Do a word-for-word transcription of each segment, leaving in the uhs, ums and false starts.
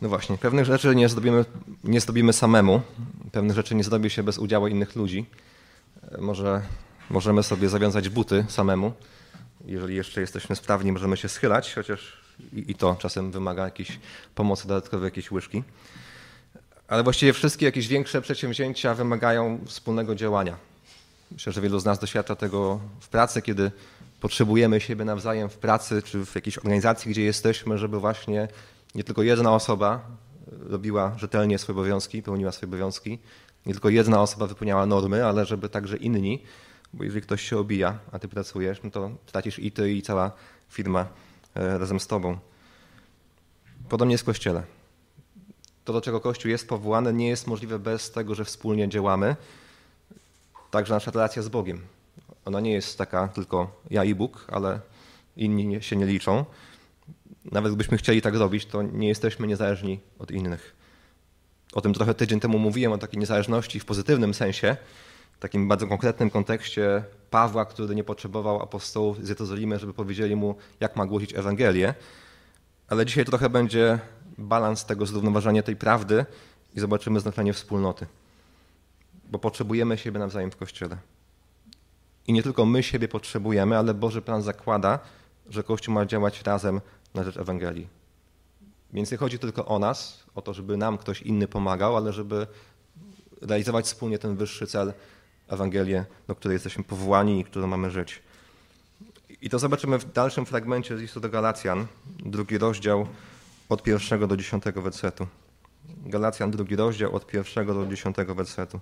No właśnie, pewnych rzeczy nie zrobimy, nie zrobimy samemu, pewnych rzeczy nie zrobi się bez udziału innych ludzi. Może możemy sobie zawiązać buty samemu. Jeżeli jeszcze jesteśmy sprawni, możemy się schylać, chociaż i, i to czasem wymaga jakiejś pomocy dodatkowej, jakiejś łyżki. Ale właściwie wszystkie jakieś większe przedsięwzięcia wymagają wspólnego działania. Myślę, że wielu z nas doświadcza tego w pracy, kiedy potrzebujemy siebie nawzajem w pracy czy w jakiejś organizacji, gdzie jesteśmy, żeby właśnie nie tylko jedna osoba robiła rzetelnie swoje obowiązki, pełniła swoje obowiązki, nie tylko jedna osoba wypełniała normy, ale żeby także inni, bo jeżeli ktoś się obija, a ty pracujesz, no to tracisz i ty, i cała firma razem z tobą. Podobnie jest w Kościele. To, do czego Kościół jest powołany, nie jest możliwe bez tego, że wspólnie działamy. Także nasza relacja z Bogiem. Ona nie jest taka tylko ja i Bóg, ale inni się nie liczą. Nawet gdybyśmy chcieli tak robić, to nie jesteśmy niezależni od innych. O tym trochę tydzień temu mówiłem, o takiej niezależności w pozytywnym sensie, w takim bardzo konkretnym kontekście Pawła, który nie potrzebował apostołów z Jerozolimy, żeby powiedzieli mu, jak ma głosić Ewangelię. Ale dzisiaj trochę będzie balans tego, zrównoważenia tej prawdy i zobaczymy znaczenie wspólnoty. Bo potrzebujemy siebie nawzajem w Kościele. I nie tylko my siebie potrzebujemy, ale Boży plan zakłada, że Kościół ma działać razem na rzecz Ewangelii. Więc nie chodzi tylko o nas, o to, żeby nam ktoś inny pomagał, ale żeby realizować wspólnie ten wyższy cel, Ewangelię, do której jesteśmy powołani i którą mamy żyć. I to zobaczymy w dalszym fragmencie z listu do Galacjan, drugi rozdział od pierwszego do dziesiątego wersetu. Galacjan, drugi rozdział od pierwszego do dziesiątego wersetu.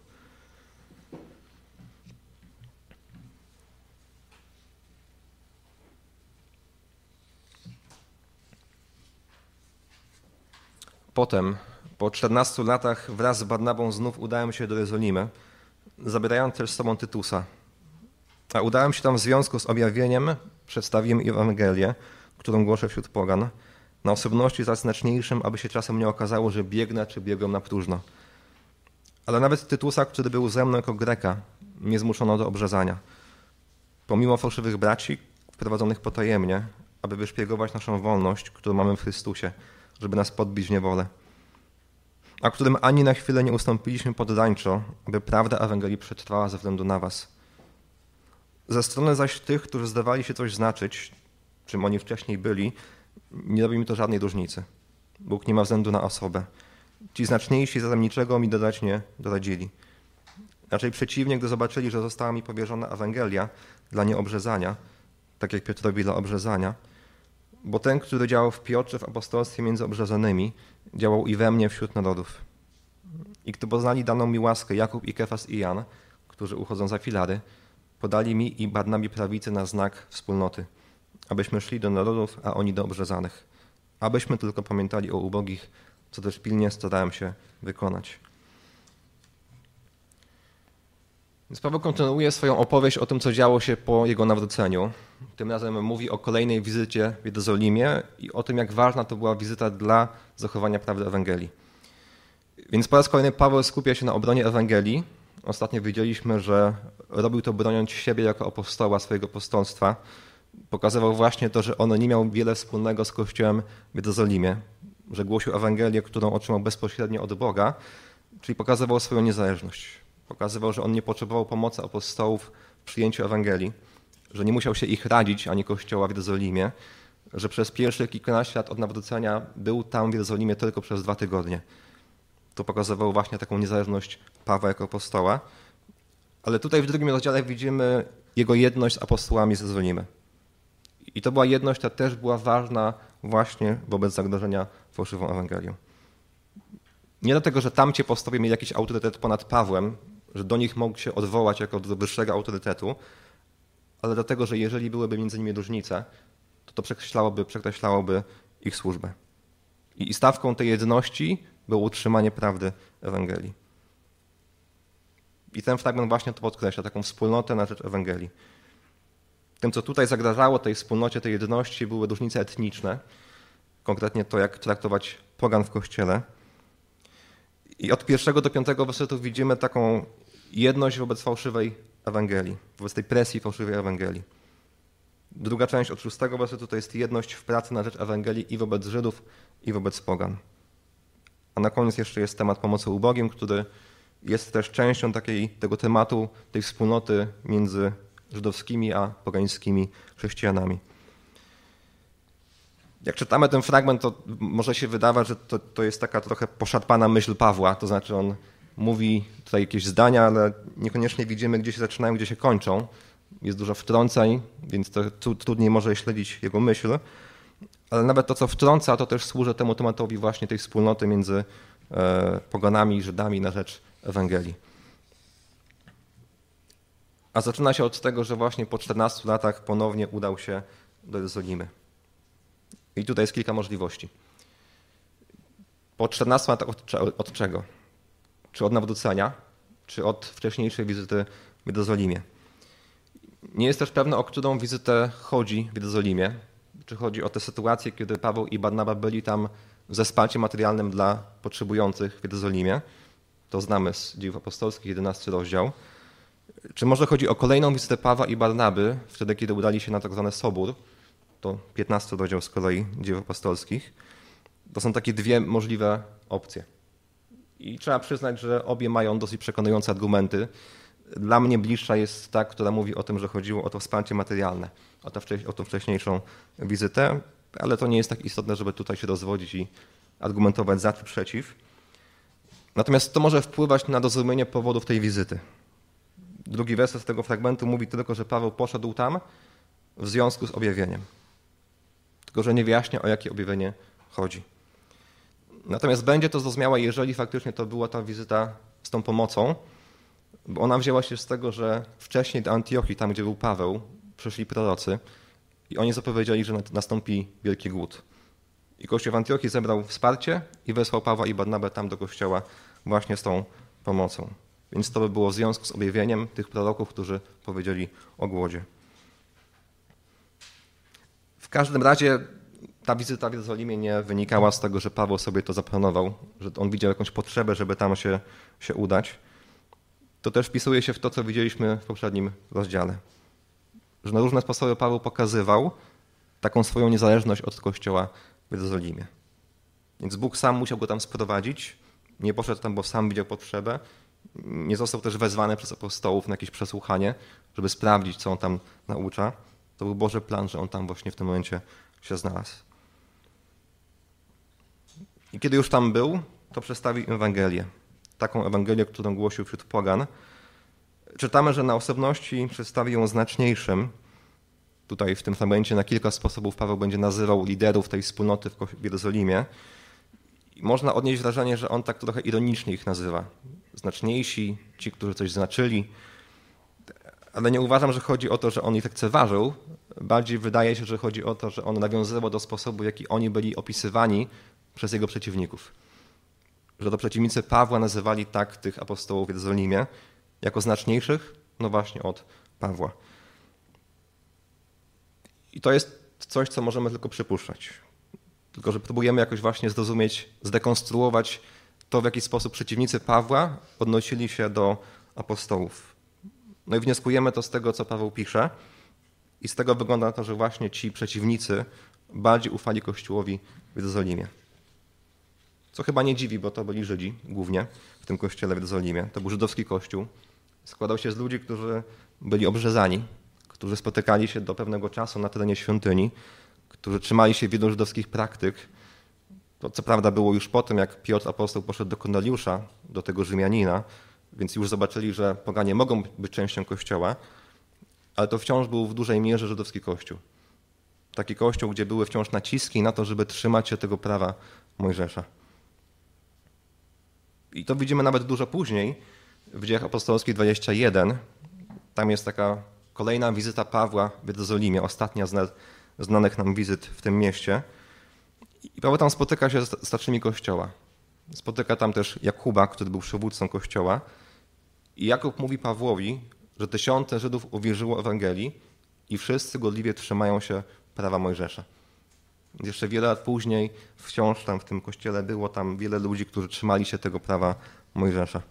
Potem, po czternastu latach wraz z Barnabą znów udałem się do Jerozolimy, zabierając też z sobą Tytusa. A udałem się tam w związku z objawieniem, przedstawiłem im Ewangelię, którą głoszę wśród pogan, na osobności zaś znaczniejszym, aby się czasem nie okazało, że biegnę czy biegłem na próżno. Ale nawet Tytusa, który był ze mną jako Greka, nie zmuszono do obrzezania. Pomimo fałszywych braci, wprowadzonych potajemnie, aby wyszpiegować naszą wolność, którą mamy w Chrystusie, żeby nas podbić w niewolę, a którym ani na chwilę nie ustąpiliśmy poddańczo, aby prawda Ewangelii przetrwała ze względu na was. Ze strony zaś tych, którzy zdawali się coś znaczyć, czym oni wcześniej byli, nie robi mi to żadnej różnicy. Bóg nie ma względu na osobę. Ci znaczniejsi zatem niczego mi dodać nie doradzili. Raczej przeciwnie, gdy zobaczyli, że została mi powierzona Ewangelia dla nieobrzezania, tak jak Piotrowi dla obrzezania, bo ten, który działał w Piotrze w apostolstwie między obrzezanymi, działał i we mnie wśród narodów. I gdy poznali daną mi łaskę Jakub i Kefas i Jan, którzy uchodzą za filary, podali mi i Barnabie prawicę na znak wspólnoty, abyśmy szli do narodów, a oni do obrzezanych. Abyśmy tylko pamiętali o ubogich, co też pilnie starałem się wykonać. Więc Paweł kontynuuje swoją opowieść o tym, co działo się po jego nawróceniu. Tym razem mówi o kolejnej wizycie w Jerozolimie i o tym, jak ważna to była wizyta dla zachowania prawdy Ewangelii. Więc po raz kolejny Paweł skupia się na obronie Ewangelii. Ostatnio wiedzieliśmy, że robił to broniąc siebie jako apostoła swojego apostolstwa. Pokazywał właśnie to, że on nie miał wiele wspólnego z Kościołem w Jerozolimie, że głosił Ewangelię, którą otrzymał bezpośrednio od Boga, czyli pokazywał swoją niezależność. Pokazywał, że on nie potrzebował pomocy apostołów w przyjęciu Ewangelii, że nie musiał się ich radzić ani Kościoła w Jerozolimie, że przez pierwsze kilkanaście lat od nawrócenia był tam w Jerozolimie tylko przez dwa tygodnie. To pokazywało właśnie taką niezależność Pawła jako apostoła. Ale tutaj w drugim rozdziale widzimy jego jedność z apostołami z Jerozolimy. I to była jedność, która też była ważna właśnie wobec zagrożenia fałszywą Ewangelią. Nie dlatego, że tamci apostołowie mieli jakiś autorytet ponad Pawłem, że do nich mógł się odwołać jako do wyższego autorytetu, ale dlatego, że jeżeli byłyby między nimi różnice, to to przekreślałoby, przekreślałoby ich służbę. I stawką tej jedności było utrzymanie prawdy Ewangelii. I ten fragment właśnie to podkreśla, taką wspólnotę na rzecz Ewangelii. Tym, co tutaj zagrażało tej wspólnocie, tej jedności, były różnice etniczne, konkretnie to, jak traktować pogan w Kościele. I od pierwszego do piątego wersetu widzimy taką jedność wobec fałszywej Ewangelii, wobec tej presji fałszywej Ewangelii. Druga część od szóstego wersetu to jest jedność w pracy na rzecz Ewangelii i wobec Żydów, i wobec pogan. A na koniec jeszcze jest temat pomocy ubogim, który jest też częścią takiej, tego tematu, tej wspólnoty między żydowskimi a pogańskimi chrześcijanami. Jak czytamy ten fragment, to może się wydawać, że to, to jest taka trochę poszarpana myśl Pawła, to znaczy on mówi tutaj jakieś zdania, ale niekoniecznie widzimy, gdzie się zaczynają, gdzie się kończą. Jest dużo wtrącań, więc to trudniej może śledzić jego myśl, ale nawet to, co wtrąca, to też służy temu tematowi właśnie tej wspólnoty między poganami i Żydami na rzecz Ewangelii. A zaczyna się od tego, że właśnie po czternastu latach ponownie udał się do Jerozolimy. I tutaj jest kilka możliwości. Po czternastu latach od, od czego? Czy od nawrócenia, czy od wcześniejszej wizyty w Jerozolimie? Nie jest też pewne, o którą wizytę chodzi w Jerozolimie. Czy chodzi o tę sytuację, kiedy Paweł i Barnaba byli tam ze wsparciem materialnym dla potrzebujących w Jerozolimie. To znamy z Dziejów Apostolskich, jedenasty rozdział. Czy może chodzi o kolejną wizytę Pawła i Barnaby, wtedy kiedy udali się na tak zwany Sobór. To piętnasty rozdział z kolei Dziejów Apostolskich. To są takie dwie możliwe opcje. I trzeba przyznać, że obie mają dosyć przekonujące argumenty. Dla mnie bliższa jest ta, która mówi o tym, że chodziło o to wsparcie materialne, o, to wcześ- o tą wcześniejszą wizytę, ale to nie jest tak istotne, żeby tutaj się rozwodzić i argumentować za czy przeciw. Natomiast to może wpływać na zrozumienie powodów tej wizyty. Drugi werset tego fragmentu mówi tylko, że Paweł poszedł tam w związku z objawieniem. Tylko że nie wyjaśnia, o jakie objawienie chodzi. Natomiast będzie to zrozumiałe, jeżeli faktycznie to była ta wizyta z tą pomocą, bo ona wzięła się z tego, że wcześniej do Antiochii, tam gdzie był Paweł, przyszli prorocy i oni zapowiedzieli, że nastąpi wielki głód. I Kościół w Antiochii zebrał wsparcie i wysłał Pawła i Barnabę tam do kościoła właśnie z tą pomocą. Więc to by było w związku z objawieniem tych proroków, którzy powiedzieli o głodzie. W każdym razie ta wizyta w Jerozolimie nie wynikała z tego, że Paweł sobie to zaplanował, że on widział jakąś potrzebę, żeby tam się, się udać. To też wpisuje się w to, co widzieliśmy w poprzednim rozdziale. Że na różne sposoby Paweł pokazywał taką swoją niezależność od Kościoła w Jerozolimie. Więc Bóg sam musiał go tam sprowadzić. Nie poszedł tam, bo sam widział potrzebę. Nie został też wezwany przez apostołów na jakieś przesłuchanie, żeby sprawdzić, co on tam naucza. To był Boży plan, że on tam właśnie w tym momencie się znalazł. I kiedy już tam był, to przedstawił im Ewangelię. Taką Ewangelię, którą głosił wśród pogan. Czytamy, że na osobności przedstawi ją znaczniejszym. Tutaj w tym fragmencie na kilka sposobów Paweł będzie nazywał liderów tej wspólnoty w Jerozolimie. I można odnieść wrażenie, że on tak trochę ironicznie ich nazywa. Znaczniejsi, ci, którzy coś znaczyli. Ale nie uważam, że chodzi o to, że on ich lekceważył. Bardziej wydaje się, że chodzi o to, że on nawiązywał do sposobu, w jaki oni byli opisywani przez jego przeciwników. Że to przeciwnicy Pawła nazywali tak tych apostołów w Jerozolimie jako znaczniejszych, no właśnie od Pawła. I to jest coś, co możemy tylko przypuszczać. Tylko że próbujemy jakoś właśnie zrozumieć, zdekonstruować to, w jaki sposób przeciwnicy Pawła odnosili się do apostołów. No i wnioskujemy to z tego, co Paweł pisze i z tego wygląda na to, że właśnie ci przeciwnicy bardziej ufali Kościołowi w Jerozolimie. Co chyba nie dziwi, bo to byli Żydzi głównie w tym kościele w Jerozolimie. To był żydowski kościół. Składał się z ludzi, którzy byli obrzezani, którzy spotykali się do pewnego czasu na terenie świątyni, którzy trzymali się wielu żydowskich praktyk. To co prawda było już po tym, jak Piotr apostoł poszedł do Korneliusza, do tego Rzymianina, więc już zobaczyli, że poganie mogą być częścią kościoła, ale to wciąż był w dużej mierze żydowski kościół. Taki kościół, gdzie były wciąż naciski na to, żeby trzymać się tego prawa Mojżesza. I to widzimy nawet dużo później, w Dziejach Apostolskich dwadzieścia jeden. Tam jest taka kolejna wizyta Pawła w Jerozolimie, ostatnia z znanych nam wizyt w tym mieście. I Paweł tam spotyka się z starszymi kościoła. Spotyka tam też Jakuba, który był przywódcą kościoła. I Jakub mówi Pawłowi, że tysiące Żydów uwierzyło Ewangelii i wszyscy godliwie trzymają się prawa Mojżesza. Jeszcze wiele lat później wciąż tam w tym kościele było tam wiele ludzi, którzy trzymali się tego prawa Mojżesza.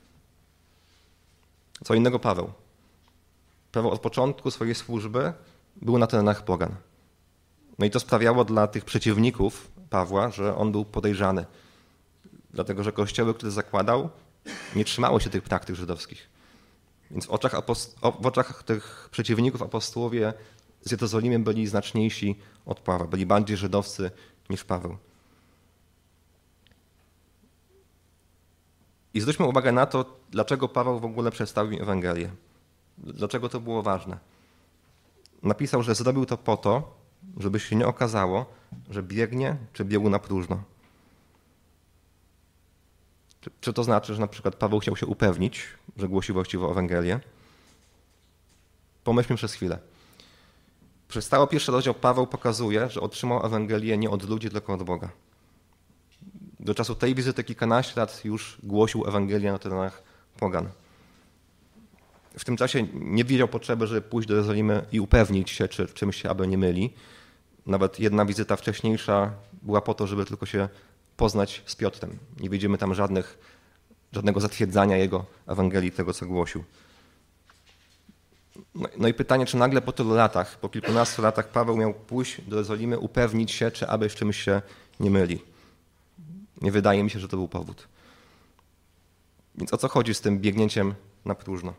Co innego Paweł. Paweł od początku swojej służby był na terenach pogan. No i to sprawiało dla tych przeciwników Pawła, że on był podejrzany. dlatego że kościoły, które zakładał, nie trzymały się tych praktyk żydowskich. Więc w oczach, aposto- w oczach tych przeciwników apostołowie z Jerozolimy byli znaczniejsi od Pawła, byli bardziej żydowscy niż Paweł. I zwróćmy uwagę na to, dlaczego Paweł w ogóle przedstawił Ewangelię. Dlaczego to było ważne. Napisał, że zrobił to po to, żeby się nie okazało, że biegnie czy biegł na próżno. Czy, czy to znaczy, że na przykład Paweł chciał się upewnić, że głosi właściwą Ewangelię? Pomyślmy przez chwilę. Przez cały pierwszy rozdział Paweł pokazuje, że otrzymał Ewangelię nie od ludzi, tylko od Boga. Do czasu tej wizyty kilkanaście lat już głosił Ewangelię na terenach pogan. W tym czasie nie widział potrzeby, żeby pójść do Jerozolimy i upewnić się, czy w czymś się aby nie myli. Nawet jedna wizyta wcześniejsza była po to, żeby tylko się poznać z Piotrem. Nie widzimy tam żadnych, żadnego zatwierdzania jego Ewangelii, tego co głosił. No, no i pytanie, czy nagle po tylu latach, po kilkunastu latach Paweł miał pójść do Jerozolimy, upewnić się, czy aby w czymś się nie myli. Nie wydaje mi się, że to był powód. Więc o co chodzi z tym biegnięciem na próżno?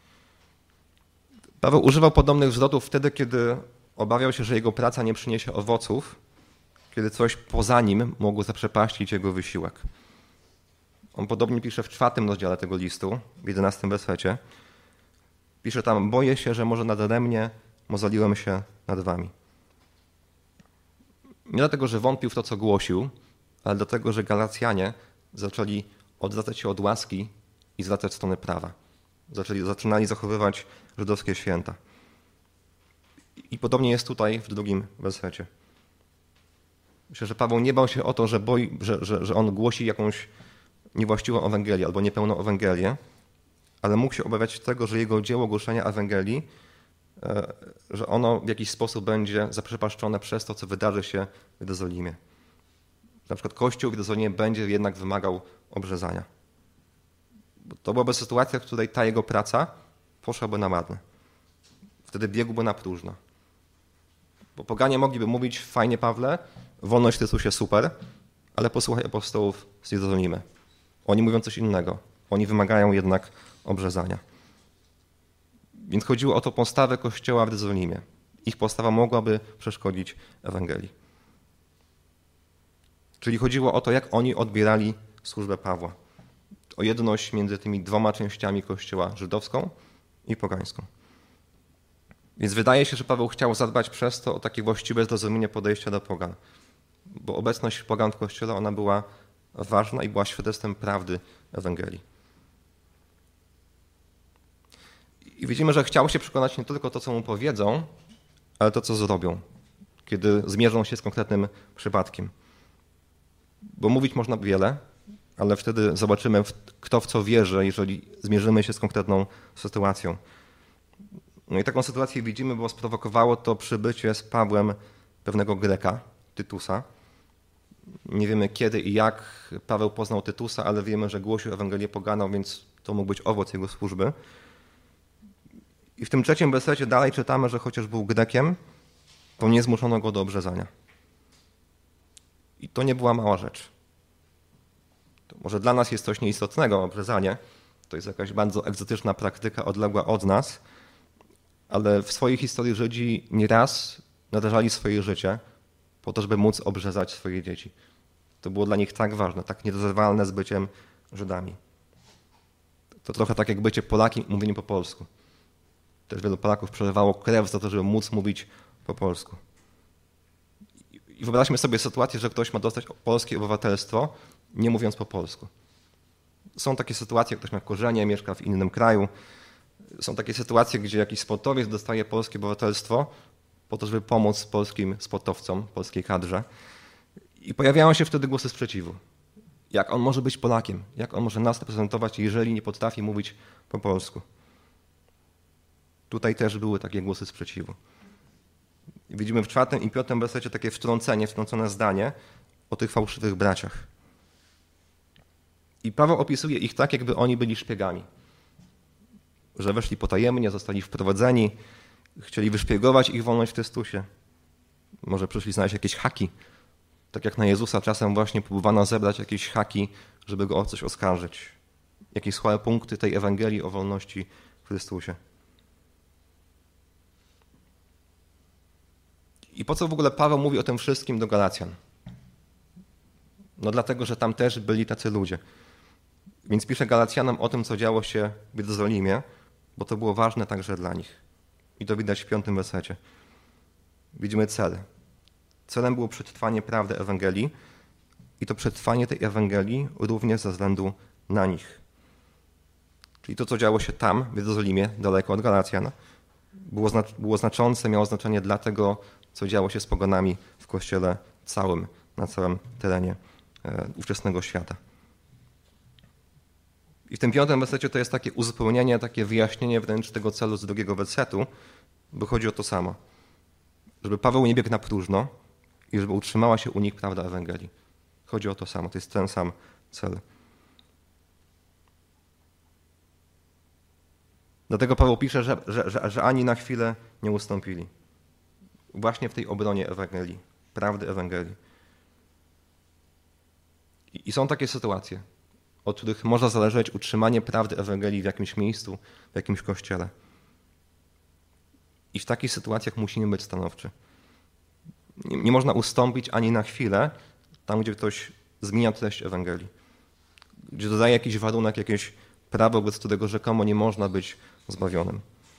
Paweł używał podobnych zwrotów wtedy, kiedy obawiał się, że jego praca nie przyniesie owoców, kiedy coś poza nim mogło zaprzepaścić jego wysiłek. On podobnie pisze w czwartym rozdziale tego listu, w jedenastym wersecie. Pisze tam, boję się, że może nadaremnie mozoliłem się nad wami. Nie dlatego, że wątpił w to, co głosił, ale dlatego, że Galacjanie zaczęli odwracać się od łaski i zwracać w stronę prawa. Zaczęli, zaczynali zachowywać żydowskie święta. I podobnie jest tutaj w drugim wersecie. Myślę, że Paweł nie bał się o to, że, boi, że, że, że on głosi jakąś niewłaściwą Ewangelię albo niepełną Ewangelię, ale mógł się obawiać tego, że jego dzieło głoszenia Ewangelii, że ono w jakiś sposób będzie zaprzepaszczone przez to, co wydarzy się w Jerozolimie. Na przykład Kościół w Jerozolimie będzie jednak wymagał obrzezania. To byłaby sytuacja, w której ta jego praca poszłaby na marne. Wtedy biegłby na próżno. Bo poganie mogliby mówić, fajnie Pawle, wolność w Chrystusie super, ale posłuchaj apostołów z Jerozolimy. Oni mówią coś innego. Oni wymagają jednak obrzezania. Więc chodziło o to postawę Kościoła w Jerozolimie. Ich postawa mogłaby przeszkodzić Ewangelii. Czyli chodziło o to, jak oni odbierali służbę Pawła. O jedność między tymi dwoma częściami Kościoła, żydowską i pogańską. Więc wydaje się, że Paweł chciał zadbać przez to o takie właściwe zrozumienie podejścia do pogan. Bo obecność pogan w Kościele, ona była ważna i była świadectwem prawdy Ewangelii. I widzimy, że chciał się przekonać nie tylko to, co mu powiedzą, ale to, co zrobią, kiedy zmierzą się z konkretnym przypadkiem. Bo mówić można wiele, ale wtedy zobaczymy, kto w co wierzy, jeżeli zmierzymy się z konkretną sytuacją. No i taką sytuację widzimy, bo sprowokowało to przybycie z Pawłem pewnego Greka, Tytusa. Nie wiemy kiedy i jak Paweł poznał Tytusa, ale wiemy, że głosił Ewangelię poganą, więc to mógł być owoc jego służby. I w tym trzecim wersecie dalej czytamy, że chociaż był Grekiem, to nie zmuszono go do obrzezania. I to nie była mała rzecz. To może dla nas jest coś nieistotnego, obrzezanie. To jest jakaś bardzo egzotyczna praktyka, odległa od nas, ale w swojej historii Żydzi nieraz narażali swoje życie po to, żeby móc obrzezać swoje dzieci. To było dla nich tak ważne, tak nierozerwalne z byciem Żydami. To trochę tak jak bycie Polakiem i mówienie po polsku. Też wielu Polaków przelewało krew za to, żeby móc mówić po polsku. I wyobraźmy sobie sytuację, że ktoś ma dostać polskie obywatelstwo, nie mówiąc po polsku. Są takie sytuacje, ktoś ma korzenie, mieszka w innym kraju. Są takie sytuacje, gdzie jakiś sportowiec dostaje polskie obywatelstwo po to, żeby pomóc polskim sportowcom, polskiej kadrze. I pojawiają się wtedy głosy sprzeciwu. Jak on może być Polakiem? Jak on może nas reprezentować, jeżeli nie potrafi mówić po polsku? Tutaj też były takie głosy sprzeciwu. I widzimy w czwartym i piątym wersecie takie wtrącenie, wtrącone zdanie o tych fałszywych braciach. I Paweł opisuje ich tak, jakby oni byli szpiegami. Że weszli potajemnie, zostali wprowadzeni, chcieli wyszpiegować ich wolność w Chrystusie. Może przyszli znaleźć jakieś haki. Tak jak na Jezusa czasem właśnie próbowano zebrać jakieś haki żeby go o coś oskarżyć. Jakieś słabe punkty tej Ewangelii o wolności w Chrystusie. I po co w ogóle Paweł mówi o tym wszystkim do Galacjan? No dlatego, że tam też byli tacy ludzie. Więc pisze Galacjanom o tym, co działo się w Jerozolimie, bo to było ważne także dla nich. I to widać w piątym wersecie. Widzimy cel. Celem było przetrwanie prawdy Ewangelii i to przetrwanie tej Ewangelii również ze względu na nich. Czyli to, co działo się tam, w Jerozolimie, daleko od Galacjan, było, znac- było znaczące, miało znaczenie dla tego, co działo się z poganami w Kościele całym, na całym terenie e, ówczesnego świata. I w tym piątym wersecie to jest takie uzupełnienie, takie wyjaśnienie wręcz tego celu z drugiego wersetu, bo chodzi o to samo. Żeby Paweł nie biegł na próżno i żeby utrzymała się u nich prawda Ewangelii. Chodzi o to samo, to jest ten sam cel. Dlatego Paweł pisze, że, że, że, że ani na chwilę nie ustąpili. Właśnie w tej obronie Ewangelii, prawdy Ewangelii. I, i są takie sytuacje, od których może zależeć utrzymanie prawdy Ewangelii w jakimś miejscu, w jakimś kościele. I w takich sytuacjach musimy być stanowczy. Nie, nie można ustąpić ani na chwilę tam, gdzie ktoś zmienia treść Ewangelii. Gdzie dodaje jakiś warunek, jakieś prawo, bez którego rzekomo nie można być zbawionym.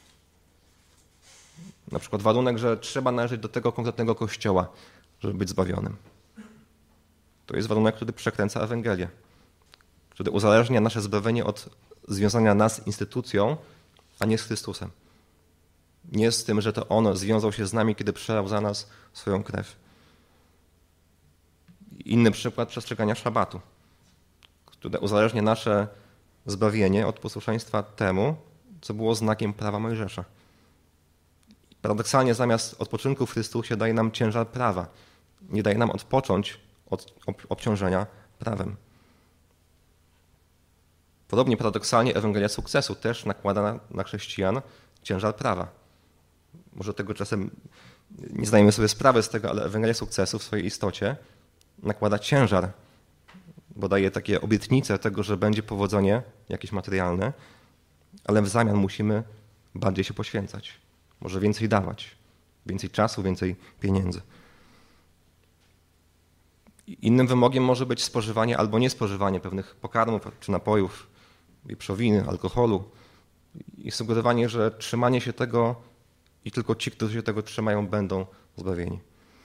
Na przykład warunek, że trzeba należeć do tego konkretnego kościoła, żeby być zbawionym. To jest warunek, który przekręca Ewangelię, który uzależnia nasze zbawienie od związania nas z instytucją, a nie z Chrystusem. Nie z tym, że to On związał się z nami, kiedy przelał za nas swoją krew. Inny przykład przestrzegania szabatu, które uzależnia nasze zbawienie od posłuszeństwa temu, co było znakiem prawa Mojżesza. Paradoksalnie zamiast odpoczynku w Chrystusie daje nam ciężar prawa. Nie daje nam odpocząć od obciążenia prawem. Podobnie paradoksalnie Ewangelia sukcesu też nakłada na, na chrześcijan ciężar prawa. Może tego czasem nie zdajemy sobie sprawy z tego, ale Ewangelia sukcesu w swojej istocie nakłada ciężar, bo daje takie obietnice tego, że będzie powodzenie jakieś materialne, ale w zamian musimy bardziej się poświęcać. Może więcej dawać, więcej czasu, więcej pieniędzy. Innym wymogiem może być spożywanie albo niespożywanie pewnych pokarmów czy napojów, wieprzowiny, alkoholu i sugerowanie, że trzymanie się tego i tylko ci, którzy się tego trzymają, będą zbawieni.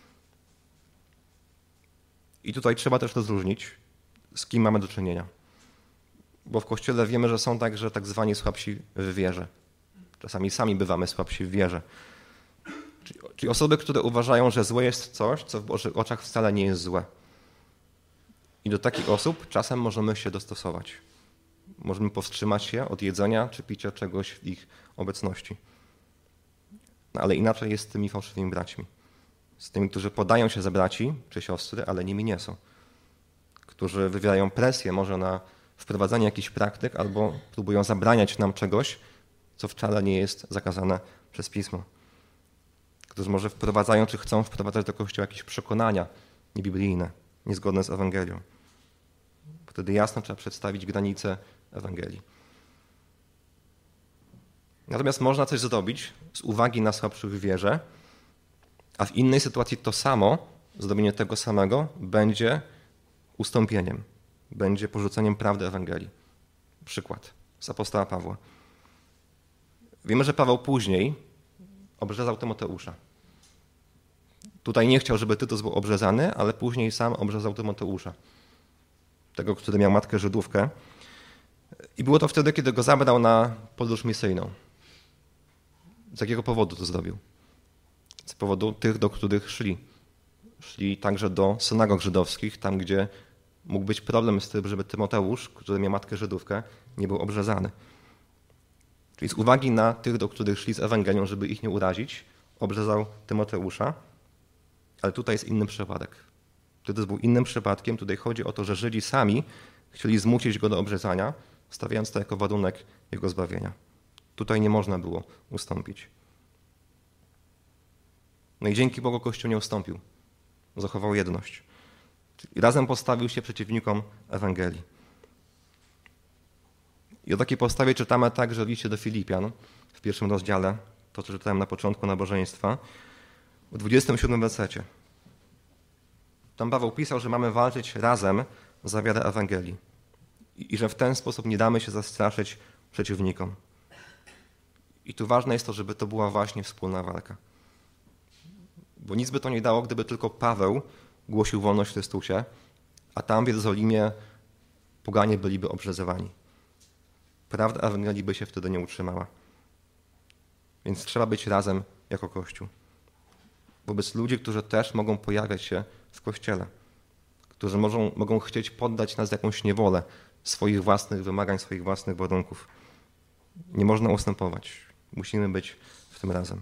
I tutaj trzeba też rozróżnić, z kim mamy do czynienia. Bo w Kościele wiemy, że są także tak zwani słabsi w wierze. Czasami sami bywamy słabsi w wierze. Czyli, czyli osoby, które uważają, że złe jest coś, co w Bożych oczach wcale nie jest złe. I do takich osób czasem możemy się dostosować. Możemy powstrzymać się od jedzenia czy picia czegoś w ich obecności. No, ale inaczej jest z tymi fałszywymi braćmi. Z tymi, którzy podają się za braci czy siostry, ale nimi nie są. Którzy wywierają presję może na wprowadzanie jakichś praktyk albo próbują zabraniać nam czegoś, co wcale nie jest zakazane przez Pismo. Którzy może wprowadzają czy chcą wprowadzać do Kościoła jakieś przekonania niebiblijne, niezgodne z Ewangelią. Wtedy jasno trzeba przedstawić granice Ewangelii. Natomiast można coś zrobić z uwagi na słabszych w wierze, a w innej sytuacji to samo, zrobienie tego samego będzie ustąpieniem, będzie porzuceniem prawdy Ewangelii. Przykład z apostoła Pawła. Wiemy, że Paweł później obrzezał Tymoteusza. Tutaj nie chciał, żeby Tytus był obrzezany, ale później sam obrzezał Tymoteusza. Tego, który miał matkę Żydówkę. I było to wtedy, kiedy go zabrał na podróż misyjną. Z jakiego powodu to zrobił? Z powodu tych, do których szli. Szli także do synagog żydowskich, tam gdzie mógł być problem z tym, żeby Tymoteusz, który miał matkę Żydówkę, nie był obrzezany. Czyli z uwagi na tych, do których szli z Ewangelią, żeby ich nie urazić, obrzezał Tymoteusza, ale tutaj jest inny przypadek. Tytus był innym przypadkiem. Tutaj chodzi o to, że Żydzi sami chcieli zmusić go do obrzezania, stawiając to jako warunek jego zbawienia. Tutaj nie można było ustąpić. No i dzięki Bogu Kościół nie ustąpił. Zachował jedność. Czyli razem postawił się przeciwnikom Ewangelii. I o takiej postawie czytamy także w liście do Filipian, w pierwszym rozdziale, to co czytałem na początku nabożeństwa, w dwudziestym siódmym wersecie. Tam Paweł pisał, że mamy walczyć razem za wiarę Ewangelii i, i że w ten sposób nie damy się zastraszyć przeciwnikom. I tu ważne jest to, żeby to była właśnie wspólna walka. Bo nic by to nie dało, gdyby tylko Paweł głosił wolność w Chrystusie, a tam w Jerozolimie poganie byliby obrzezywani. Prawda Ewangelii by się wtedy nie utrzymała. Więc trzeba być razem jako Kościół. Wobec ludzi, którzy też mogą pojawiać się w Kościele, którzy mogą, mogą chcieć poddać nas w jakąś niewolę swoich własnych wymagań, swoich własnych warunków. Nie można ustępować. Musimy być w tym razem.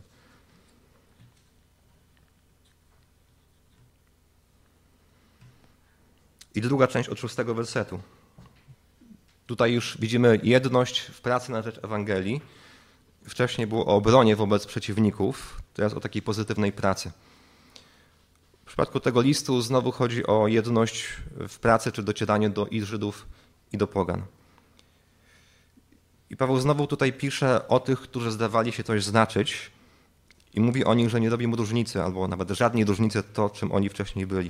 I druga część od szóstego wersetu. Tutaj już widzimy jedność w pracy na rzecz Ewangelii. Wcześniej było o obronie wobec przeciwników, teraz o takiej pozytywnej pracy. W przypadku tego listu znowu chodzi o jedność w pracy czy docieraniu do i Żydów, i do pogan. I Paweł znowu tutaj pisze o tych, którzy zdawali się coś znaczyć i mówi o nich, że nie robi mu różnicy, albo nawet żadnej różnicy to, czym oni wcześniej byli.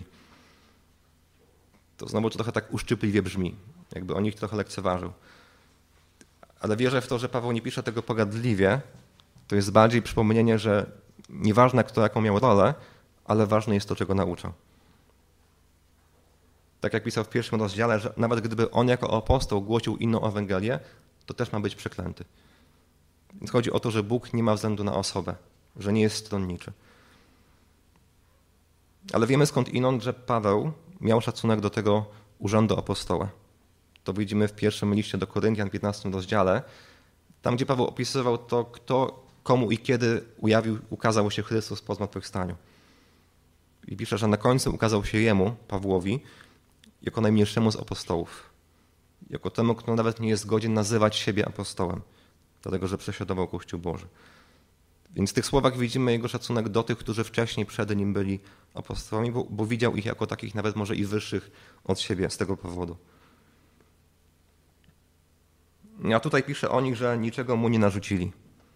To znowu trochę tak uszczypliwie brzmi, jakby o nich trochę lekceważył. Ale wierzę w to, że Paweł nie pisze tego pogardliwie. To jest bardziej przypomnienie, że nieważne kto jaką miał rolę, ale ważne jest to, czego nauczał. Tak jak pisał w pierwszym rozdziale, że nawet gdyby on jako apostoł głosił inną Ewangelię, to też ma być przeklęty. Więc chodzi o to, że Bóg nie ma względu na osobę, że nie jest stronniczy. Ale wiemy skąd inąd, że Paweł miał szacunek do tego urzędu apostoła. To widzimy w pierwszym liście do Koryntian, piętnastym rozdziale, tam gdzie Paweł opisywał to, kto, komu i kiedy ujawił, ukazał się Chrystus po zmartwychwstaniu. I pisze, że na końcu ukazał się jemu, Pawłowi, jako najmniejszemu z apostołów. Jako temu, kto nawet nie jest godzien nazywać siebie apostołem, dlatego że prześladował Kościół Boży. Więc w tych słowach widzimy jego szacunek do tych, którzy wcześniej przed nim byli apostołami, bo, bo widział ich jako takich nawet może i wyższych od siebie z tego powodu. A tutaj pisze o nich, że niczego mu nie narzucili.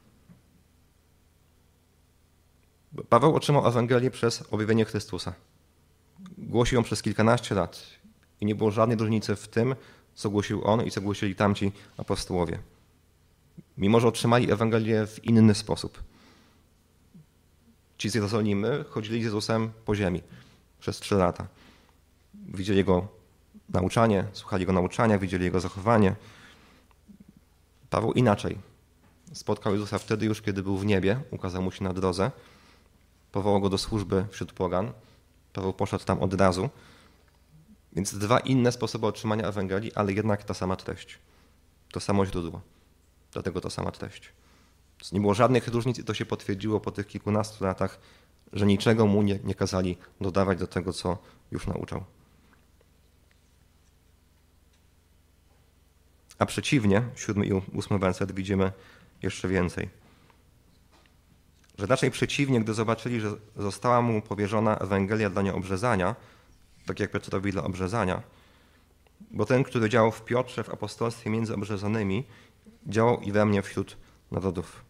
Paweł otrzymał Ewangelię przez objawienie Chrystusa. Głosił ją przez kilkanaście lat i nie było żadnej różnicy w tym, co głosił on i co głosili tamci apostołowie. Mimo że otrzymali Ewangelię w inny sposób. Ci z Jerozolimy chodzili z Jezusem po ziemi przez trzy lata. Widzieli Jego nauczanie, słuchali Jego nauczania, widzieli Jego zachowanie. Paweł inaczej. Spotkał Jezusa wtedy już, kiedy był w niebie, ukazał mu się na drodze. Powołał go do służby wśród pogan. Paweł poszedł tam od razu. Więc dwa inne sposoby otrzymania Ewangelii, ale jednak ta sama treść. To samo źródło. Dlatego ta sama treść. Nie było żadnych różnic i to się potwierdziło po tych kilkunastu latach, że niczego mu nie, nie kazali dodawać do tego, co już nauczał. A przeciwnie, siódmy i ósmy werset widzimy jeszcze więcej. Że raczej przeciwnie, gdy zobaczyli, że została mu powierzona Ewangelia dla nieobrzezania, tak jak Piotrowi dla obrzezania, bo ten, który działał w Piotrze, w apostolstwie między obrzezanymi, działał i we mnie wśród narodów.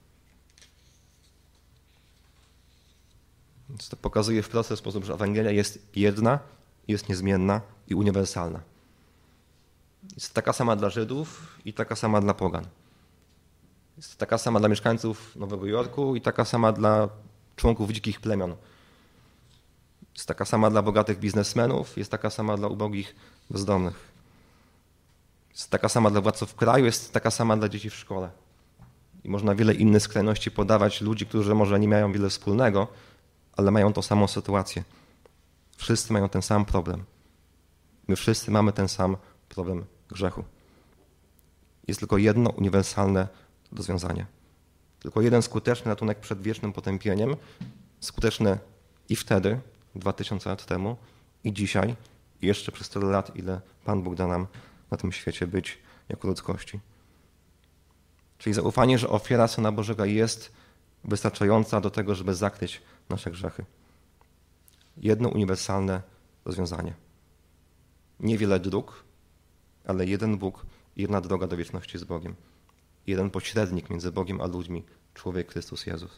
Więc to pokazuje w prosty sposób, że Ewangelia jest jedna, jest niezmienna i uniwersalna. Jest taka sama dla Żydów i taka sama dla pogan. Jest taka sama dla mieszkańców Nowego Jorku i taka sama dla członków dzikich plemion. Jest taka sama dla bogatych biznesmenów, jest taka sama dla ubogich bezdomnych. Jest taka sama dla władców kraju, jest taka sama dla dzieci w szkole. I można wiele innych skrajności podawać ludzi, którzy może nie mają wiele wspólnego, ale mają tą samą sytuację. Wszyscy mają ten sam problem. My wszyscy mamy ten sam problem grzechu. Jest tylko jedno uniwersalne rozwiązanie. Tylko jeden skuteczny ratunek przed wiecznym potępieniem, skuteczny i wtedy, dwa tysiące lat temu, i dzisiaj, i jeszcze przez tyle lat, ile Pan Bóg da nam na tym świecie być jako ludzkości. Czyli zaufanie, że ofiara Syna Bożego jest wystarczająca do tego, żeby zakryć nasze grzechy. Jedno uniwersalne rozwiązanie. Niewiele dróg, ale jeden Bóg jedna droga do wieczności z Bogiem. Jeden pośrednik między Bogiem a ludźmi, człowiek Chrystus Jezus.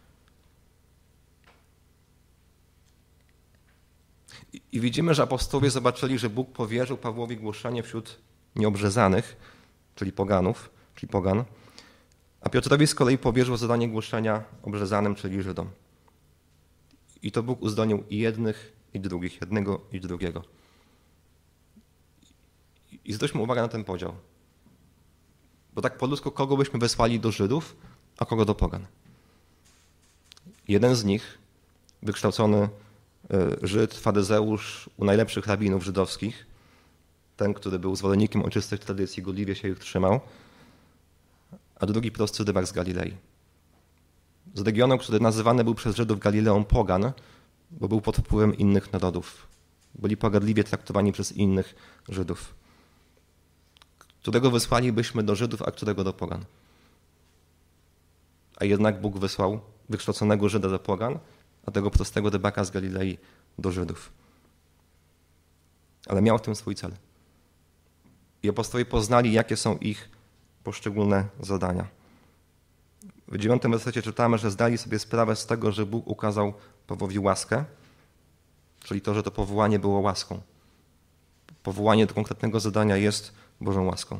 I, i widzimy, że apostołowie zobaczyli, że Bóg powierzył Pawłowi głoszenie wśród nieobrzezanych, czyli poganów, czyli pogan, a Piotrowi z kolei powierzył zadanie głoszenia obrzezanym, czyli Żydom. I to Bóg uzdolnił i jednych, i drugich, jednego i drugiego. I zwróćmy uwagę na ten podział. Bo tak po ludzku, kogo byśmy wysłali do Żydów, a kogo do pogan? Jeden z nich, wykształcony Żyd, faryzeusz u najlepszych rabinów żydowskich, ten, który był zwolennikiem ojczystych tradycji, gorliwie się ich trzymał, a drugi prosty rybak z Galilei. Z regionu, który nazywany był przez Żydów Galileą pogan, bo był pod wpływem innych narodów. Byli pogardliwie traktowani przez innych Żydów. Którego wysłalibyśmy do Żydów, a którego do pogan? A jednak Bóg wysłał wykształconego Żyda do pogan, a tego prostego rybaka z Galilei do Żydów. Ale miał w tym swój cel. I apostołowie poznali, jakie są ich poszczególne zadania. W dziewiątym wersecie czytamy, że zdali sobie sprawę z tego, że Bóg ukazał Pawłowi łaskę, czyli to, że to powołanie było łaską. Powołanie do konkretnego zadania jest Bożą łaską.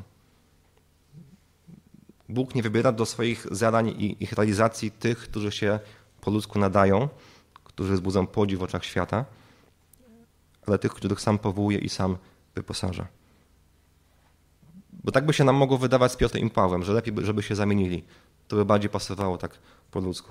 Bóg nie wybiera do swoich zadań i ich realizacji tych, którzy się po ludzku nadają, którzy wzbudzą podziw w oczach świata, ale tych, których sam powołuje i sam wyposaża. Bo tak by się nam mogło wydawać z Piotrem i Pawłem, że lepiej, żeby się zamienili. To by bardziej pasowało tak po ludzku.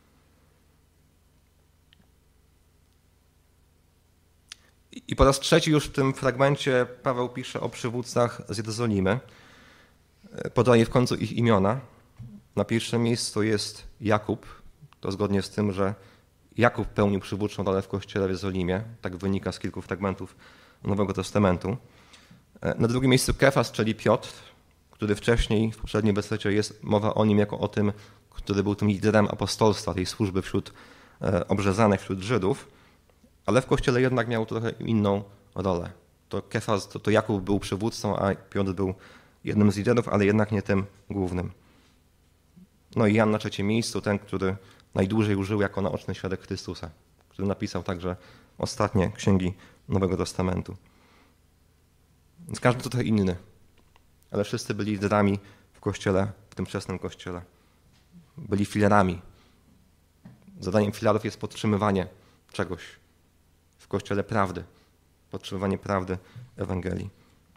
I po raz trzeci już w tym fragmencie Paweł pisze o przywódcach z Jerozolimy. Podaje w końcu ich imiona. Na pierwszym miejscu jest Jakub. To zgodnie z tym, że Jakub pełnił przywódczą rolę w kościele w Jerozolimie. Tak wynika z kilku fragmentów Nowego Testamentu. Na drugim miejscu Kefas, czyli Piotr, który wcześniej, w poprzednim wersecie jest mowa o nim jako o tym, który był tym liderem apostolstwa, tej służby wśród obrzezanych, wśród Żydów, ale w kościele jednak miał trochę inną rolę. To Kefas, to, to Jakub był przywódcą, a Piotr był jednym z liderów, ale jednak nie tym głównym. No i Jan na trzecim miejscu, ten, który najdłużej żył jako naoczny świadek Chrystusa, który napisał także ostatnie księgi Nowego Testamentu. Więc każdy to trochę inny, ale wszyscy byli liderami w kościele, w tym wczesnym kościele. Byli filarami. Zadaniem filarów jest podtrzymywanie czegoś w kościele prawdy, podtrzymywanie prawdy Ewangelii.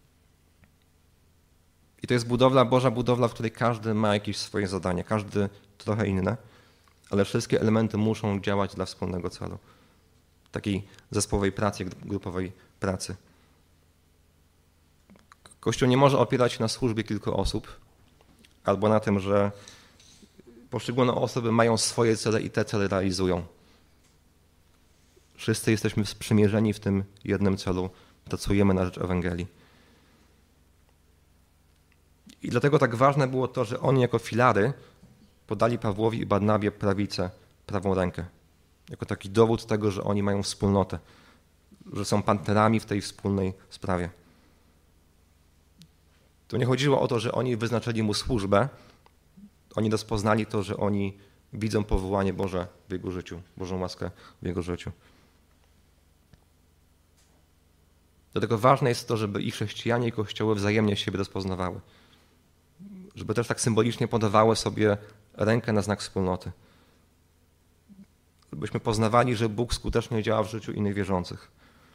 I to jest budowla, Boża budowla, w której każdy ma jakieś swoje zadanie, każdy trochę inne, ale wszystkie elementy muszą działać dla wspólnego celu. Takiej zespołowej pracy, grupowej pracy. Kościół nie może opierać się na służbie kilku osób albo na tym, że poszczególne osoby mają swoje cele i te cele realizują. Wszyscy jesteśmy sprzymierzeni w tym jednym celu, pracujemy na rzecz Ewangelii. I dlatego tak ważne było to, że oni jako filary podali Pawłowi i Barnabie prawicę, prawą rękę. Jako taki dowód tego, że oni mają wspólnotę, że są partnerami w tej wspólnej sprawie. Tu nie chodziło o to, że oni wyznaczyli mu służbę, oni rozpoznali to, że oni widzą powołanie Boże w jego życiu, Bożą łaskę w jego życiu. Dlatego ważne jest to, żeby i chrześcijanie, i kościoły wzajemnie siebie rozpoznawały. Żeby też tak symbolicznie podawały sobie rękę na znak wspólnoty. Żebyśmy poznawali, że Bóg skutecznie działa w życiu innych wierzących.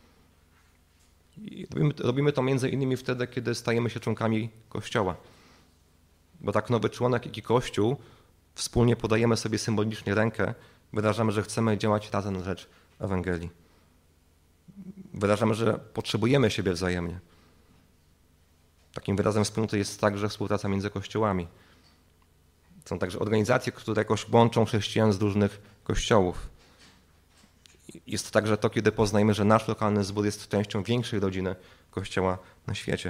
I robimy, robimy to między innymi wtedy, kiedy stajemy się członkami Kościoła. Bo tak nowy członek, jak i Kościół wspólnie podajemy sobie symbolicznie rękę, wyrażamy, że chcemy działać razem na rzecz Ewangelii. Wyrażamy, że potrzebujemy siebie wzajemnie. Takim wyrazem wspólnoty jest także współpraca między kościołami. Są także organizacje, które jakoś łączą chrześcijan z różnych kościołów. Jest także to, kiedy poznajemy, że nasz lokalny zbór jest częścią większej rodziny Kościoła na świecie.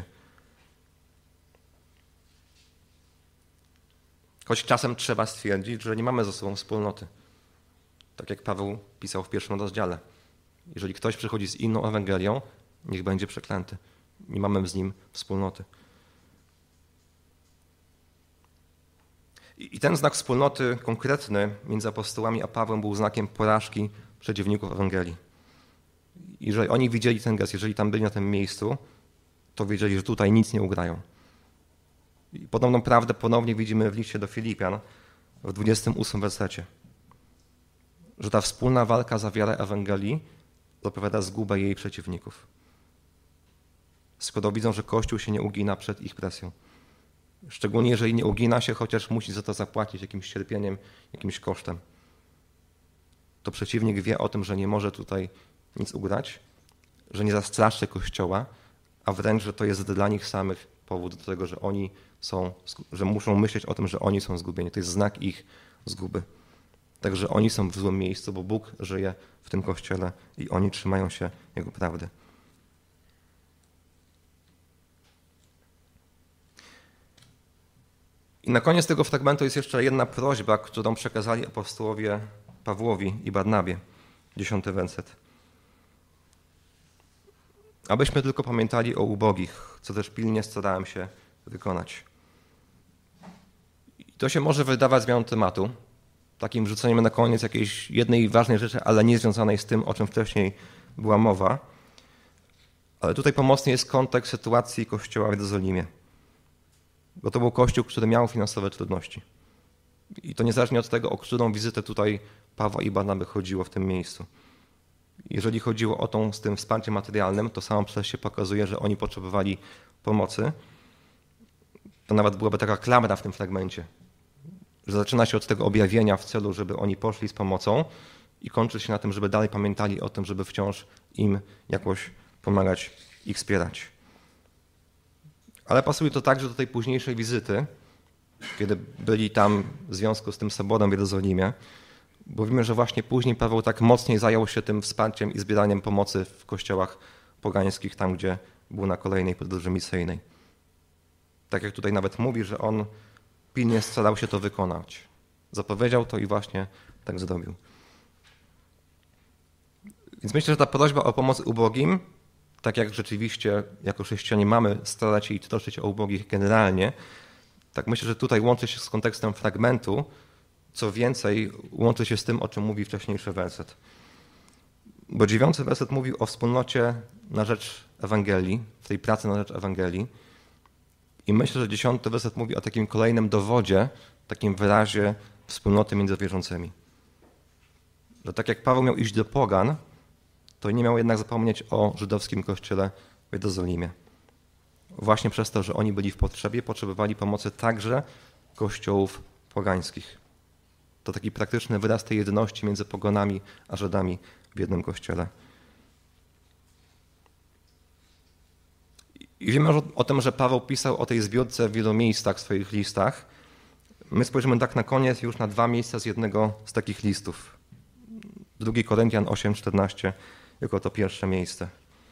Choć czasem trzeba stwierdzić, że nie mamy ze sobą wspólnoty. Tak jak Paweł pisał w pierwszym rozdziale. Jeżeli ktoś przychodzi z inną Ewangelią, niech będzie przeklęty. Nie mamy z nim wspólnoty. I ten znak wspólnoty konkretny między apostołami a Pawłem był znakiem porażki przeciwników Ewangelii. Jeżeli oni widzieli ten gest, jeżeli tam byli na tym miejscu, to wiedzieli, że tutaj nic nie ugrają. I podobną prawdę ponownie widzimy w liście do Filipian w dwudziestym ósmym wersecie. Że ta wspólna walka za wiarę Ewangelii zapowiada zgubę jej przeciwników. Skoro widzą, że Kościół się nie ugina przed ich presją. Szczególnie jeżeli nie ugina się, chociaż musi za to zapłacić jakimś cierpieniem, jakimś kosztem. To przeciwnik wie o tym, że nie może tutaj nic ugrać, że nie zastraszy Kościoła, a wręcz, że to jest dla nich samych powód do tego, że oni są, że muszą myśleć o tym, że oni są zgubieni. To jest znak ich zguby. Także oni są w złym miejscu, bo Bóg żyje w tym Kościele i oni trzymają się Jego prawdy. I na koniec tego fragmentu jest jeszcze jedna prośba, którą przekazali apostołowie Pawłowi i Barnabie. Dziesiąty werset. Abyśmy tylko pamiętali o ubogich, co też pilnie starałem się wykonać. I to się może wydawać zmianą tematu, takim wrzuceniem na koniec jakiejś jednej ważnej rzeczy, ale nie związanej z tym, o czym wcześniej była mowa. Ale tutaj pomocny jest kontekst sytuacji Kościoła w Jerozolimie. Bo to był Kościół, który miał finansowe trudności. I to niezależnie od tego, o którą wizytę tutaj Pawła i Barnaby chodziło w tym miejscu. Jeżeli chodziło o tą z tym wsparciem materialnym, to samo przez się pokazuje, że oni potrzebowali pomocy. To nawet byłaby taka klamra w tym fragmencie, że zaczyna się od tego objawienia w celu, żeby oni poszli z pomocą i kończy się na tym, żeby dalej pamiętali o tym, żeby wciąż im jakoś pomagać, ich wspierać. Ale pasuje to także do tej późniejszej wizyty, kiedy byli tam w związku z tym soborem w Jerozolimie, bo wiemy, że właśnie później Paweł tak mocniej zajął się tym wsparciem i zbieraniem pomocy w kościołach pogańskich, tam gdzie był na kolejnej podróży misyjnej. Tak jak tutaj nawet mówi, że on pilnie starał się to wykonać. Zapowiedział to i właśnie tak zrobił. Więc myślę, że ta prośba o pomoc ubogim, tak jak rzeczywiście jako chrześcijanie mamy starać się i troszczyć o ubogich generalnie, tak myślę, że tutaj łączy się z kontekstem fragmentu, co więcej łączy się z tym, o czym mówi wcześniejszy werset. Bo dziewiąty werset mówił o wspólnocie na rzecz Ewangelii, w tej pracy na rzecz Ewangelii. I myślę, że dziesiąty werset mówi o takim kolejnym dowodzie, takim wyrazie wspólnoty między wierzącymi. Że tak jak Paweł miał iść do pogan, to nie miał jednak zapomnieć o żydowskim kościele w Jerozolimie. Właśnie przez to, że oni byli w potrzebie, potrzebowali pomocy także kościołów pogańskich. To taki praktyczny wyraz tej jedności między poganami a Żydami w jednym kościele. I wiemy o tym, że Paweł pisał o tej zbiórce w wielu miejscach w swoich listach. My spojrzymy tak na koniec już na dwa miejsca z jednego z takich listów. drugi Koryntian osiem czternaście jako to pierwsze miejsce.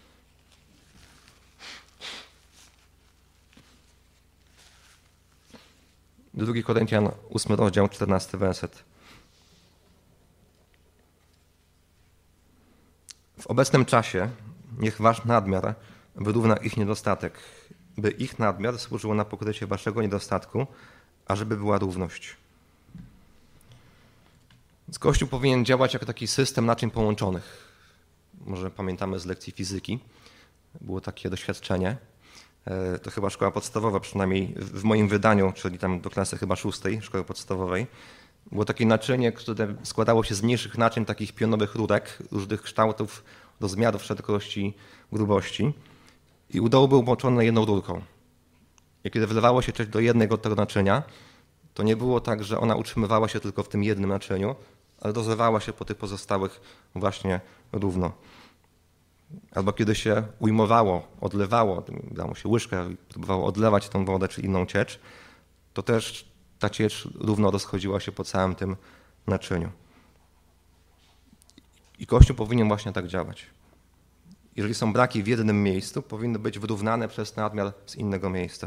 drugi Koryntian ósmy rozdział, czternasty werset. W obecnym czasie niech wasz nadmiar wyrówna ich niedostatek, by ich nadmiar służył na pokrycie waszego niedostatku, a żeby była równość. Więc Kościół powinien działać jako taki system naczyń połączonych. Może pamiętamy z lekcji fizyki, było takie doświadczenie. To chyba szkoła podstawowa, przynajmniej w moim wydaniu, czyli tam do klasy chyba szóstej szkoły podstawowej. Było takie naczynie, które składało się z mniejszych naczyń, takich pionowych rurek, różnych kształtów, rozmiarów, szerokości, grubości. I u dołu był połączone jedną rurką. I kiedy wlewało się coś do jednego tego naczynia, to nie było tak, że ona utrzymywała się tylko w tym jednym naczyniu, ale rozlewała się po tych pozostałych właśnie równo. Albo kiedy się ujmowało, odlewało, dało się łyżkę i próbowało odlewać tą wodę czy inną ciecz, to też ta ciecz równo rozchodziła się po całym tym naczyniu. I Kościół powinien właśnie tak działać. Jeżeli są braki w jednym miejscu, powinny być wyrównane przez nadmiar z innego miejsca.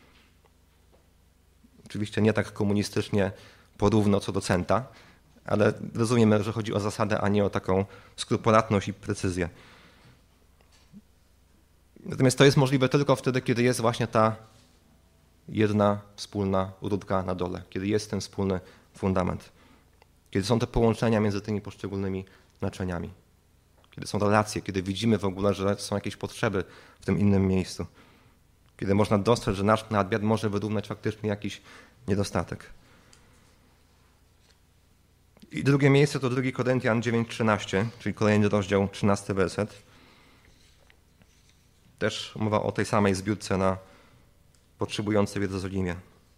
Oczywiście nie tak komunistycznie porówno co do centa, ale rozumiemy, że chodzi o zasadę, a nie o taką skrupulatność i precyzję. Natomiast to jest możliwe tylko wtedy, kiedy jest właśnie ta jedna wspólna rudka na dole, kiedy jest ten wspólny fundament, kiedy są te połączenia między tymi poszczególnymi naczyniami, kiedy są relacje, kiedy widzimy w ogóle, że są jakieś potrzeby w tym innym miejscu, kiedy można dostrzec, że nasz nadmiar może wyrównać faktycznie jakiś niedostatek. I drugie miejsce to drugi Koryntian dziewięć trzynaście, czyli kolejny rozdział, trzynasty werset. Też mowa o tej samej zbiórce na potrzebujących w Jerozolimie.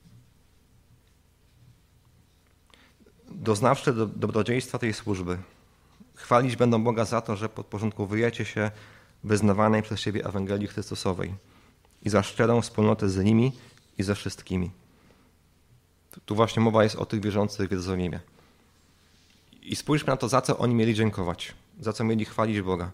Doznawszy do, dobrodziejstwa tej służby, chwalić będą Boga za to, że podporządkowujecie się wyznawanej przez siebie Ewangelii Chrystusowej i za szczerą wspólnotę z nimi i ze wszystkimi. Tu właśnie mowa jest o tych wierzących w Jerozolimie. I spójrzmy na to, za co oni mieli dziękować, za co mieli chwalić Boga.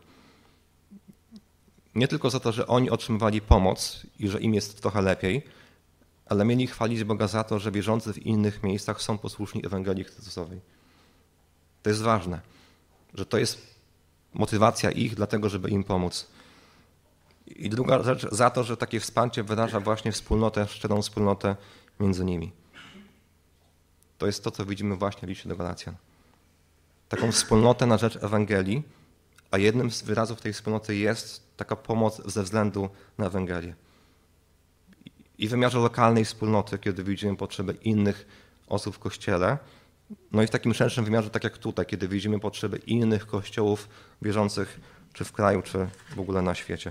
Nie tylko za to, że oni otrzymywali pomoc i że im jest trochę lepiej, ale mieli chwalić Boga za to, że wierzący w innych miejscach są posłuszni Ewangelii Chrystusowej. To jest ważne, że to jest motywacja ich dlatego, żeby im pomóc. I druga rzecz, za to, że takie wsparcie wyraża właśnie wspólnotę, szczerą wspólnotę między nimi. To jest to, co widzimy właśnie w liście do Galacjan. Taką wspólnotę na rzecz Ewangelii, a jednym z wyrazów tej wspólnoty jest taka pomoc ze względu na Ewangelię. I w wymiarze lokalnej wspólnoty, kiedy widzimy potrzeby innych osób w Kościele, no i w takim szerszym wymiarze, tak jak tutaj, kiedy widzimy potrzeby innych kościołów wierzących, czy w kraju, czy w ogóle na świecie.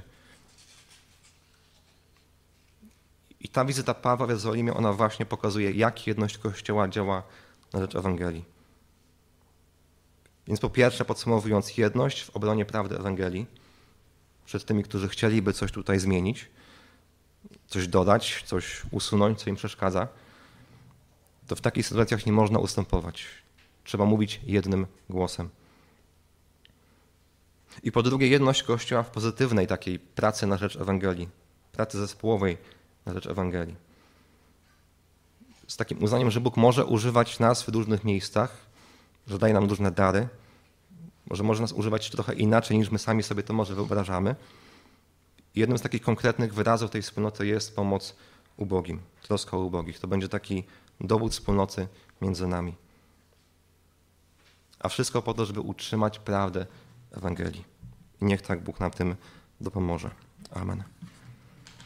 I ta wizyta Pawła w Jerozolimie, ona właśnie pokazuje, jak jedność Kościoła działa na rzecz Ewangelii. Więc po pierwsze, podsumowując, jedność w obronie prawdy Ewangelii przed tymi, którzy chcieliby coś tutaj zmienić, coś dodać, coś usunąć, co im przeszkadza, to w takich sytuacjach nie można ustępować. Trzeba mówić jednym głosem. I po drugie, jedność Kościoła w pozytywnej takiej pracy na rzecz Ewangelii, pracy zespołowej na rzecz Ewangelii. Z takim uznaniem, że Bóg może używać nas w różnych miejscach, że daje nam różne dary, może może nas używać trochę inaczej, niż my sami sobie to może wyobrażamy. I jednym z takich konkretnych wyrazów tej wspólnoty jest pomoc ubogim, troska o ubogich. To będzie taki dowód wspólnoty między nami. A wszystko po to, żeby utrzymać prawdę Ewangelii. I niech tak Bóg nam tym dopomoże. Amen.